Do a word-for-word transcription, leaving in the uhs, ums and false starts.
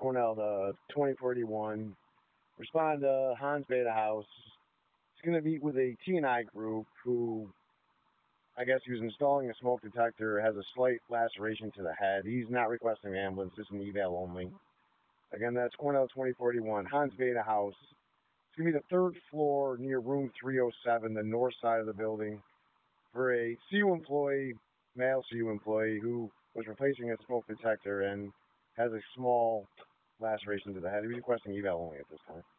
Cornell to twenty forty-one. Respond to Hans Beta House. He's going to meet with a T and I group who, I guess he was installing a smoke detector, has a slight laceration to the head. He's not requesting an ambulance, just an eval only. Again, that's Cornell twenty forty-one, Hans Beta House. It's going to be the third floor near room three oh seven, the north side of the building, for a C U employee, male C U employee, who was replacing a smoke detector and has a small laceration to the head. He's requesting eval only at this time.